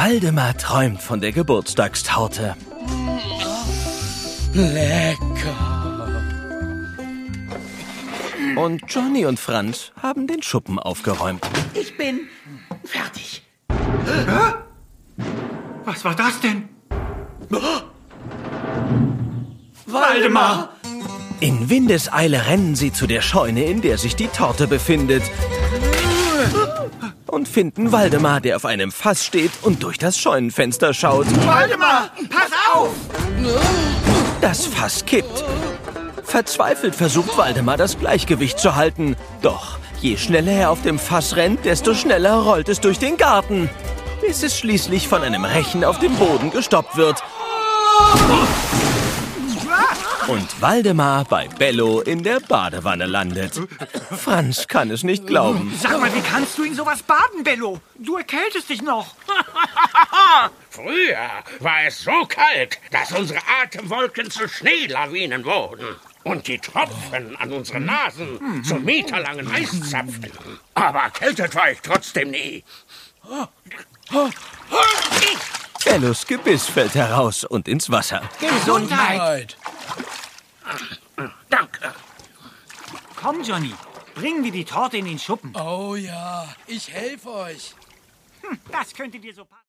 Waldemar träumt von der Geburtstagstorte. Lecker. Und Johnny und Franz haben den Schuppen aufgeräumt. Ich bin fertig. Was war das denn? Waldemar! In Windeseile rennen sie zu der Scheune, in der sich die Torte befindet. Und finden Waldemar, der auf einem Fass steht und durch das Scheunenfenster schaut. Waldemar, pass auf! Das Fass kippt. Verzweifelt versucht Waldemar, das Gleichgewicht zu halten. Doch je schneller er auf dem Fass rennt, desto schneller rollt es durch den Garten, bis es schließlich von einem Rechen auf dem Boden gestoppt wird. Und Waldemar bei Bello in der Badewanne landet. Franz kann es nicht glauben. Sag mal, wie kannst du in sowas baden, Bello? Du erkältest dich noch. Früher war es so kalt, dass unsere Atemwolken zu Schneelawinen wurden. Und die Tropfen an unseren Nasen zu meterlangen Eiszapfen. Aber erkältet war ich trotzdem nie. Bellos Gebiss fällt heraus und ins Wasser. Gesundheit! Danke. Komm, Johnny, bringen wir die Torte in den Schuppen. Oh ja, ich helfe euch. Das könnte dir so passen.